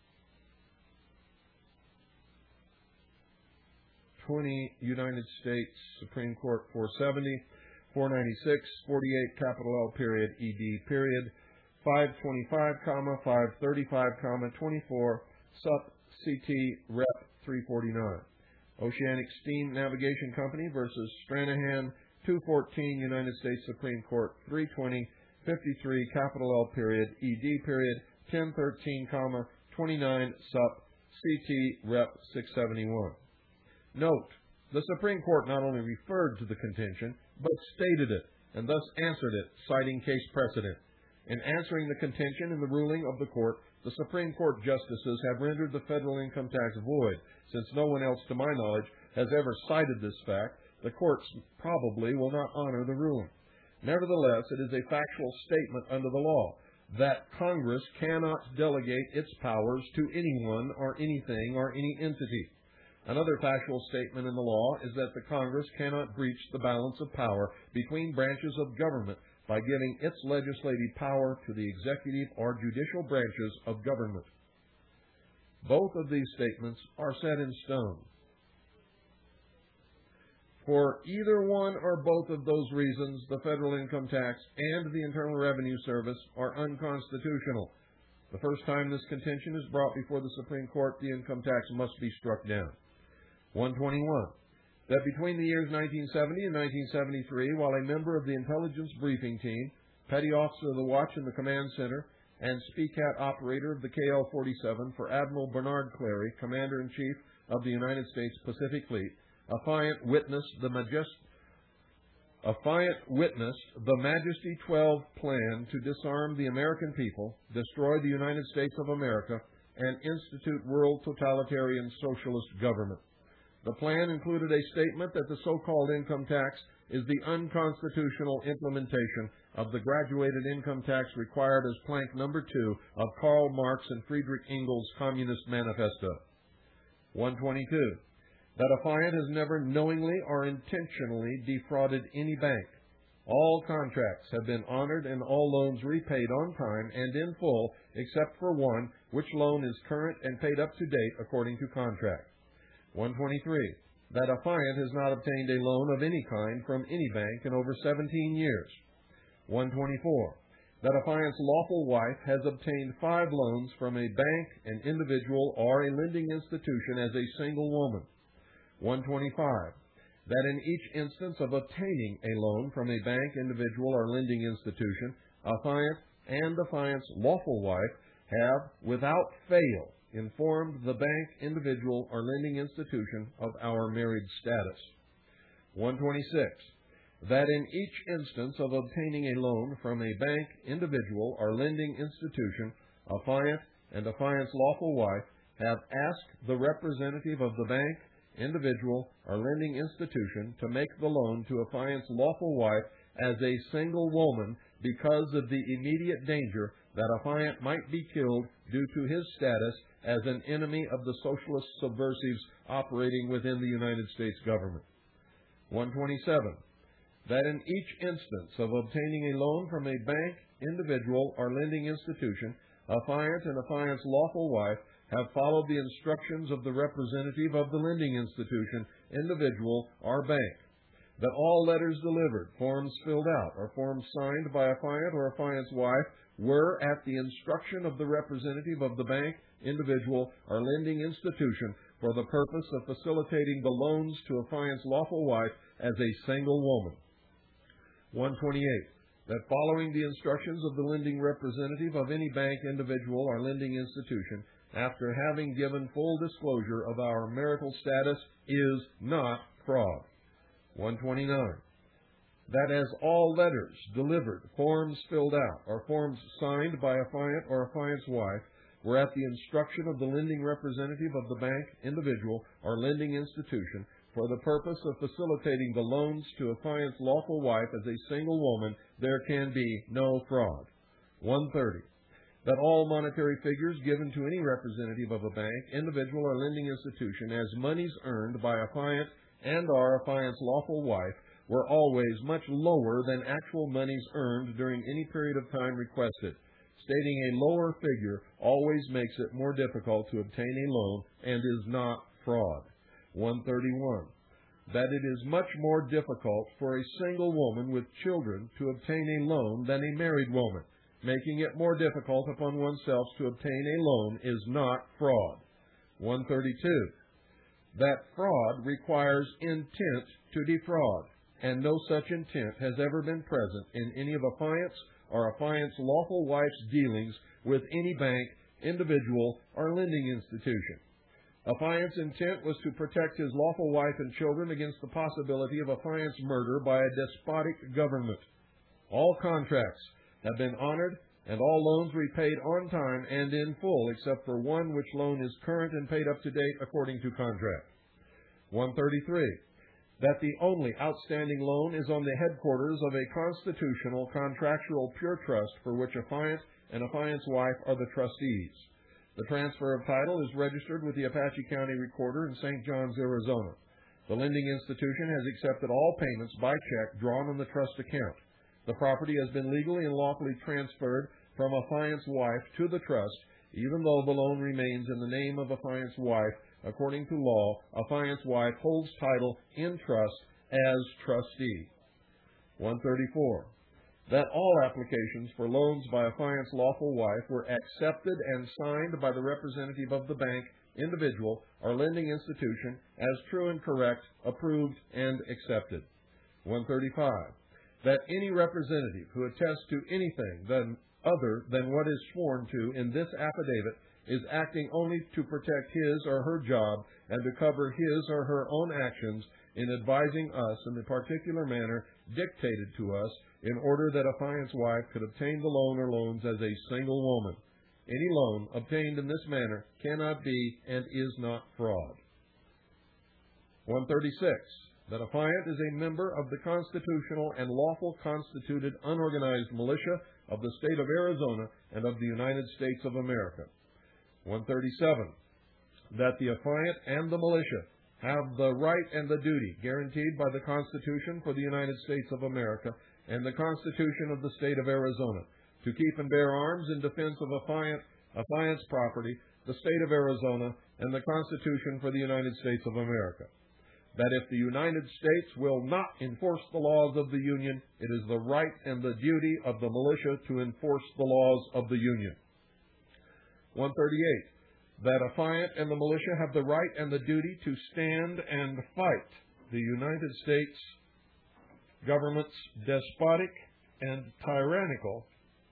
twenty, United States Supreme Court, four seventy, four ninety-six, forty-eight, capital L period, E D period, five twenty-five, five thirty-five, twenty-four, Sup, C T, Rep, three forty-nine. Oceanic Steam Navigation Company versus Stranahan, two fourteen, United States Supreme Court, three twenty, fifty-three, capital L period, E D period, ten thirteen, twenty-nine, Sup, C T, Rep, six seventy-one. Note, the Supreme Court not only referred to the contention, but stated it, and thus answered it, citing case precedent. In answering the contention in the ruling of the Court, the Supreme Court justices have rendered the federal income tax void. Since no one else, to my knowledge, has ever cited this fact, the courts probably will not honor the ruling. Nevertheless, it is a factual statement under the law that Congress cannot delegate its powers to anyone or anything or any entity. Another factual statement in the law is that the Congress cannot breach the balance of power between branches of government by giving its legislative power to the executive or judicial branches of government. Both of these statements are set in stone. For either one or both of those reasons, the federal income tax and the Internal Revenue Service are unconstitutional. The first time this contention is brought before the Supreme Court, the income tax must be struck down. one twenty-one. That between the years nineteen seventy and nineteen seventy-three, while a member of the Intelligence Briefing Team, Petty Officer of the Watch in the Command Center, and S P C A T operator of the K L forty-seven for Admiral Bernard Clary, Commander-in-Chief of the United States Pacific Fleet, affiant witnessed the majest, affiant witnessed the Majesty twelve plan to disarm the American people, destroy the United States of America, and institute world totalitarian socialist government. The plan included a statement that the so-called income tax is the unconstitutional implementation of the graduated income tax required as plank number two of Karl Marx and Friedrich Engels' Communist Manifesto. one twenty-two. That affiant has never knowingly or intentionally defrauded any bank. All contracts have been honored and all loans repaid on time and in full, except for one, which loan is current and paid up to date according to contract. one twenty-three. That affiant has not obtained a loan of any kind from any bank in over seventeen years. one twenty-four. That affiant's lawful wife has obtained five loans from a bank, an individual, or a lending institution as a single woman. one twenty-five. That in each instance of obtaining a loan from a bank, individual, or lending institution, affiant and affiant's lawful wife have, without fail, informed the bank, individual, or lending institution of our married status. one twenty-six. That in each instance of obtaining a loan from a bank, individual, or lending institution, affiant and affiant's lawful wife have asked the representative of the bank, individual, or lending institution to make the loan to affiant's lawful wife as a single woman because of the immediate danger that affiant might be killed due to his status as an enemy of the socialist subversives operating within the United States government. one twenty-seven. That in each instance of obtaining a loan from a bank, individual, or lending institution, affiant and affiant's lawful wife, have followed the instructions of the representative of the lending institution, individual, or bank. That all letters delivered, forms filled out, or forms signed by affiant or affiant's wife were at the instruction of the representative of the bank, individual, or lending institution for the purpose of facilitating the loans to affiant's lawful wife as a single woman. one twenty-eight. That following the instructions of the lending representative of any bank, individual, or lending institution, after having given full disclosure of our marital status, is not fraud. one twenty-nine. That as all letters delivered, forms filled out, or forms signed by affiant or affiant's wife were at the instruction of the lending representative of the bank, individual, or lending institution for the purpose of facilitating the loans to affiant's lawful wife as a single woman, there can be no fraud. one thirty. That all monetary figures given to any representative of a bank, individual, or lending institution as monies earned by affiant and or affiant's lawful wife were always much lower than actual monies earned during any period of time requested. Stating a lower figure always makes it more difficult to obtain a loan and is not fraud. one thirty-one. That it is much more difficult for a single woman with children to obtain a loan than a married woman. Making it more difficult upon oneself to obtain a loan is not fraud. one thirty-two. That fraud requires intent to defraud, and no such intent has ever been present in any of affiant's or affiant's lawful wife's dealings with any bank, individual, or lending institution. Affiant's intent was to protect his lawful wife and children against the possibility of affiant's murder by a despotic government. All contracts have been honored and all loans repaid on time and in full, except for one which loan is current and paid up to date according to contract. one thirty-three. That the only outstanding loan is on the headquarters of a constitutional contractual pure trust for which affiant and affiant's wife are the trustees. The transfer of title is registered with the Apache County Recorder in Saint Johns, Arizona. The lending institution has accepted all payments by check drawn on the trust account. The property has been legally and lawfully transferred from affiant's wife to the trust, even though the loan remains in the name of affiant's wife. According to law, affiant's wife holds title in trust as trustee. one thirty-four. That all applications for loans by affiant's lawful wife were accepted and signed by the representative of the bank, individual, or lending institution as true and correct, approved, and accepted. one thirty-five. That any representative who attests to anything than other than what is sworn to in this affidavit is acting only to protect his or her job and to cover his or her own actions in advising us in the particular manner dictated to us in order that affiant's wife could obtain the loan or loans as a single woman. Any loan obtained in this manner cannot be and is not fraud. one thirty-six. That affiant is a member of the constitutional and lawful constituted unorganized militia of the state of Arizona and of the United States of America. one thirty-seven. That the affiant and the militia have the right and the duty guaranteed by the Constitution for the United States of America and the Constitution of the state of Arizona to keep and bear arms in defense of affiant, affiant's property, the state of Arizona, and the Constitution for the United States of America. That if the United States will not enforce the laws of the Union, it is the right and the duty of the militia to enforce the laws of the Union. one thirty-eight. That affiant and the militia have the right and the duty to stand and fight the United States government's despotic and tyrannical,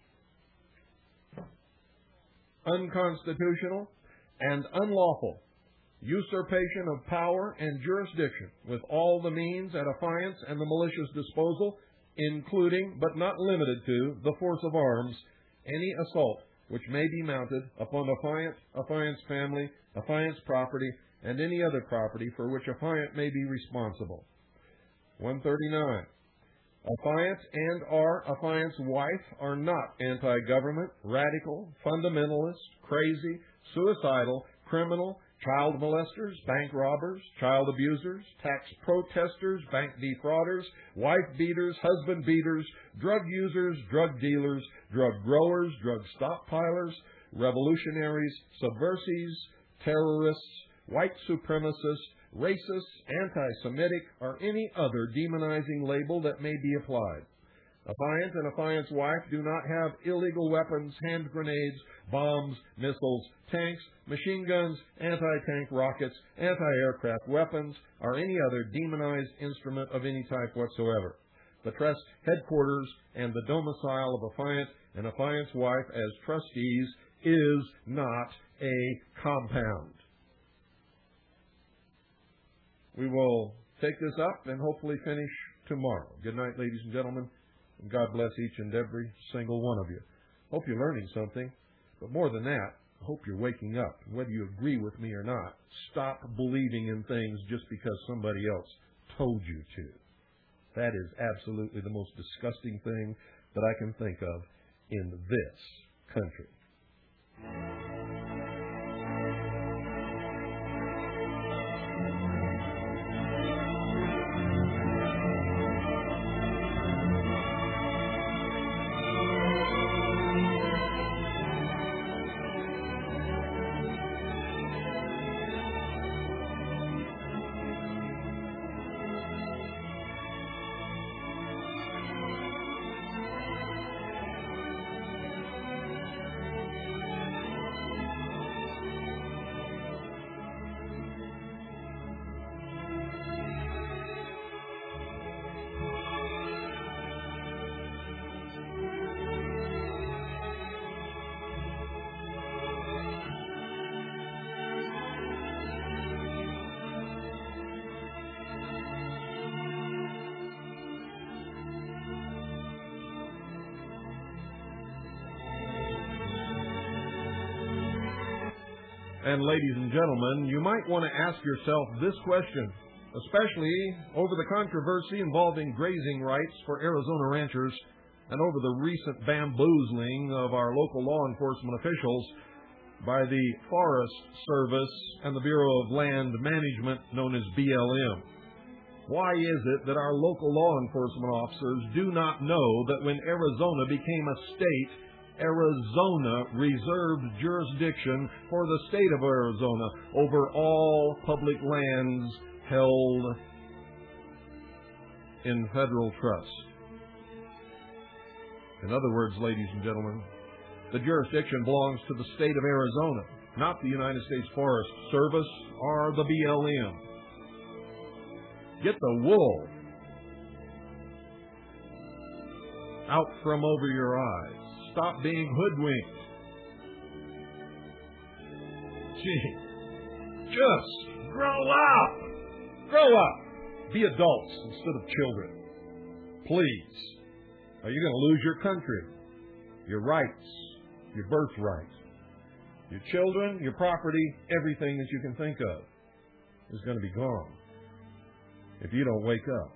unconstitutional, and unlawful usurpation of power and jurisdiction with all the means at affiant's and the militia's disposal, including but not limited to the force of arms, any assault which may be mounted upon affiant, affiant's family, affiant's property, and any other property for which affiant may be responsible. one thirty-nine. Affiant and or affiant's wife are not anti-government, radical, fundamentalist, crazy, suicidal, criminal, child molesters, bank robbers, child abusers, tax protesters, bank defrauders, wife beaters, husband beaters, drug users, drug dealers, drug growers, drug stockpilers, revolutionaries, subversives, terrorists, white supremacists, racists, anti-Semitic, or any other demonizing label that may be applied. Affiant and Affiant's wife do not have illegal weapons, hand grenades, bombs, missiles, tanks, machine guns, anti-tank rockets, anti-aircraft weapons, or any other demonized instrument of any type whatsoever. The trust headquarters and the domicile of Affiant and Affiant's wife as trustees is not a compound. We will take this up and hopefully finish tomorrow. Good night, ladies and gentlemen. And God bless each and every single one of you. Hope you're learning something. But more than that, I hope you're waking up. Whether you agree with me or not, stop believing in things just because somebody else told you to. That is absolutely the most disgusting thing that I can think of in this country. And ladies and gentlemen, you might want to ask yourself this question, especially over the controversy involving grazing rights for Arizona ranchers and over the recent bamboozling of our local law enforcement officials by the Forest Service and the Bureau of Land Management, known as B L M. Why is it that our local law enforcement officers do not know that when Arizona became a state, Arizona reserved jurisdiction for the state of Arizona over all public lands held in federal trust? In other words, ladies and gentlemen, the jurisdiction belongs to the state of Arizona, not the United States Forest Service or the B L M. Get the wool out from over your eyes. Stop being hoodwinked. Gee, just grow up. Grow up. Be adults instead of children. Please. Are you going to lose your country, your rights, your birthright? Your children, your property, everything that you can think of is going to be gone if you don't wake up.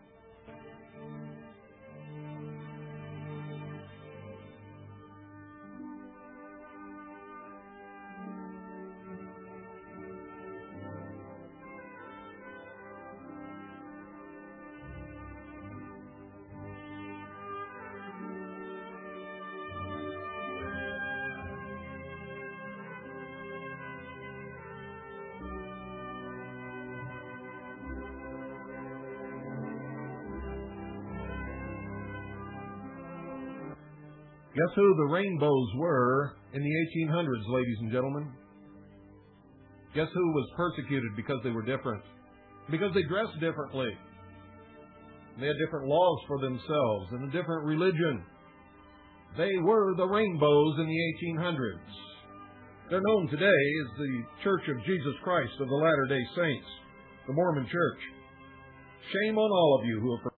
Guess who the rainbows were in the eighteen hundreds, ladies and gentlemen? Guess who was persecuted because they were different? Because they dressed differently. They had different laws for themselves and a different religion. They were the rainbows in the eighteen hundreds. They're known today as the Church of Jesus Christ of the Latter-day Saints, the Mormon Church. Shame on all of you who have